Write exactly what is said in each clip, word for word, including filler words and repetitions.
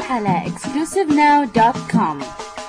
على exclusive now dot com.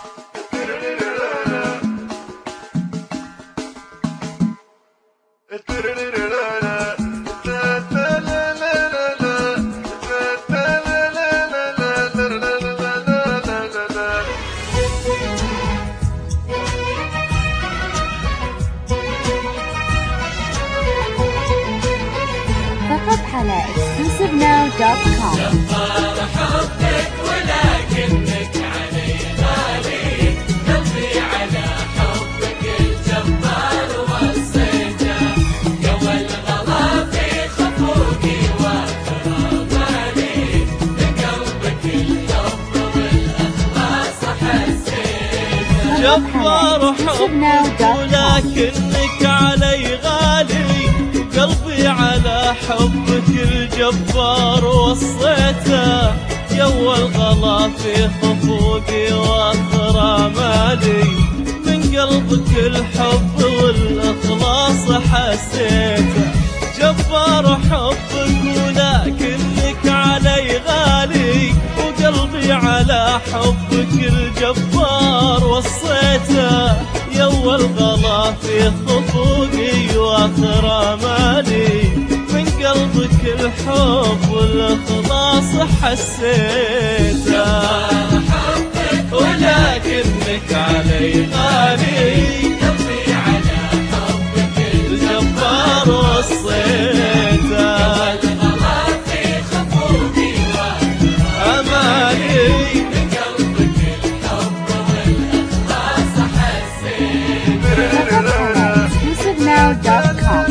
فقط على exclusive now dot com. جبار حبك ولكنك علي غالي، قلبي على حبك الجبار وصيته، قوى الغلا في خفوقي وغرامالي، بقلبك الحب والإخلاص حسيته. جبار حبك ولكنك علي غالي، قلبي على حبك الجبار وصيته، يو الغلا في خفوقي واخر مالي، من قلبك الحب والإخلاص حسيته. جبار حبك ولكنك علي غالي، وقلبي على حبك الجبار وصيته، يو الغلا في خفوقي واخر مالي، من قلبك الحب والإخلاص حسيته. جبار حبك ولكنك علي غالي، قلبي على حبك الجبار وصيته، الغلا في خفوقي أمالي، من قلبك الحب والإخلاص حسيته. فقط على exclusive now dot com.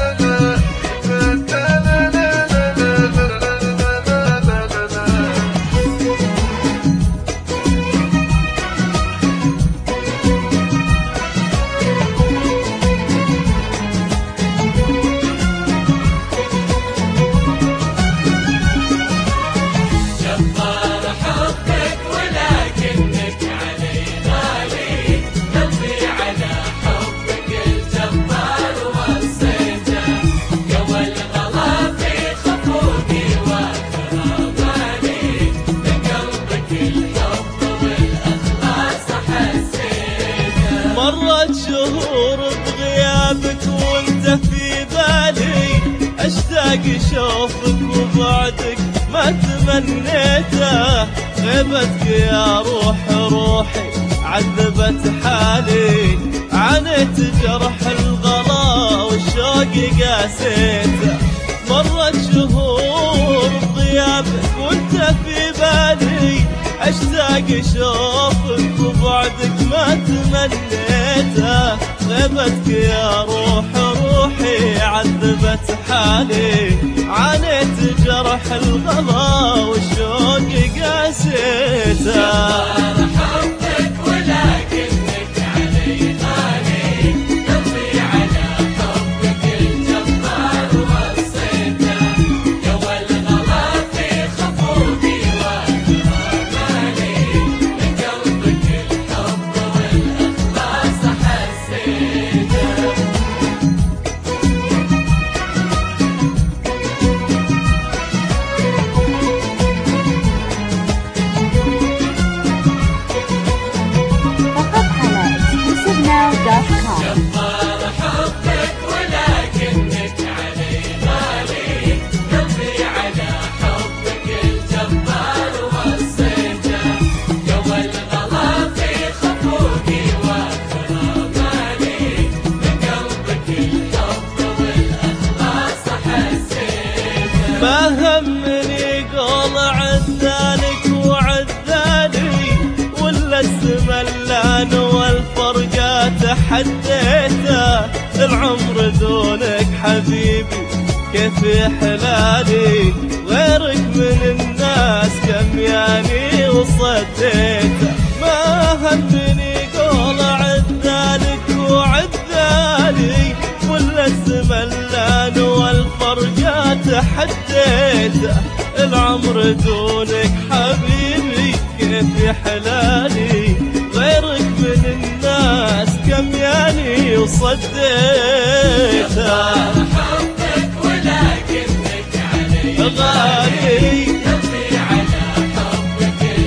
جبار حبك ولكنك علي غالي، قلبي على حبك الجبار وصيته، قوى الغلا في خفوقي وغرامالي، بقلبك الحب والإخلاص حسيته. مرت شهور بغيابك وانت في بالي، اشتاق اشوفك وبعدك ما تمنيته، غيبتك يا روح روحي عذبت حالي، عانيت جرح الغلا والشوق قاسيته. مرت شهور بغيابك وانت في بالي، اشتاق اشوفك وبعدك ما تمنيته، غيبتك يا روح روحي عذبت حالي، عانيت جرح الغلا والشوق قاسيته. جبار حبك ولكنك علي غالي، قلبي على حبك الجبار وصيته، قوى الغلا في خفوقي وغرامالي، من قلبك الحب والإخلاص حسيته. فقط على exclusive now dot com. جبار حبك ولكنك علي غالي، قلبي على حبك الجبار وصيته، قوى الغلا في خفوقي وغرامالي، من قلبك الحب والإخلاص حسيته. ما همني قول عذالك وعذالي، ولا الزملان والفرقة تحديته، العمر دونك حبيبي كيف حلالي، غيرك من الناس كم ياني وصديته. ما همني قول عذالك وعذالي، ولا الزملان والفرقة تحديته، العمر دونك حبيبي كيف حلالي، غيرك من الناس كم ياني وصديته. جبار حبك ولكنك علي غالي قلبي على حبك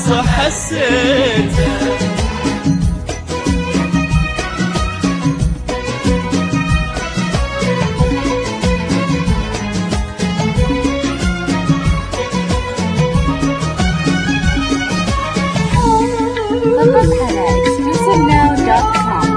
شخص حسيته. فقط على exclusive now dot com.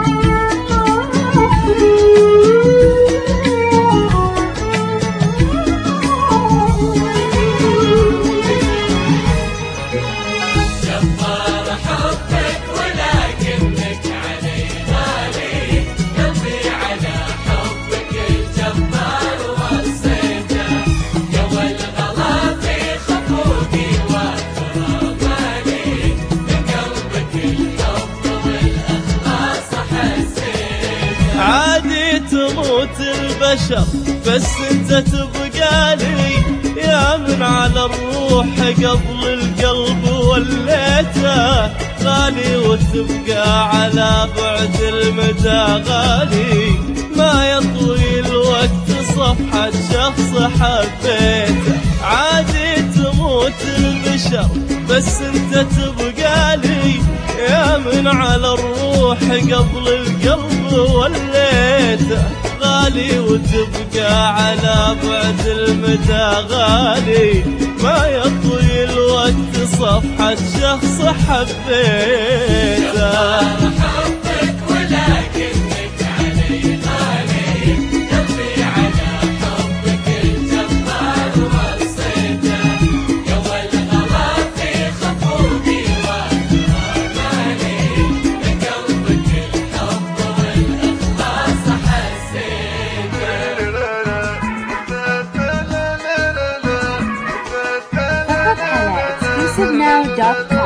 جبار حبك ولكنك علي غالي، قلبي على حبك الجبار وصيته، جوى الغلا في خفوقي وغراماني، من قلبك الحب والإخلاص حسيته. عادي تموت البشر بس انت تبقى لي، يا من على الروح قبل القلب وليته، غالي وتبقى على بعد المدى غالي، ما يطوي الوقت صفحة شخص حبيته. عادي تموت البشر بس انت تبقى لي، يا من على الروح قبل القلب وليته، غالي وتبقى على بعد المدى غالي، ما يطوي الوقت صفحة شخص حبيته. حبك ولكنك علي غالي، قلبي على حبك الجبار وصيته، جوى الغلا في خفوقي وغراماني، من قلبك الحب والإخلاص حسيته. فقط على exclusive now dot com.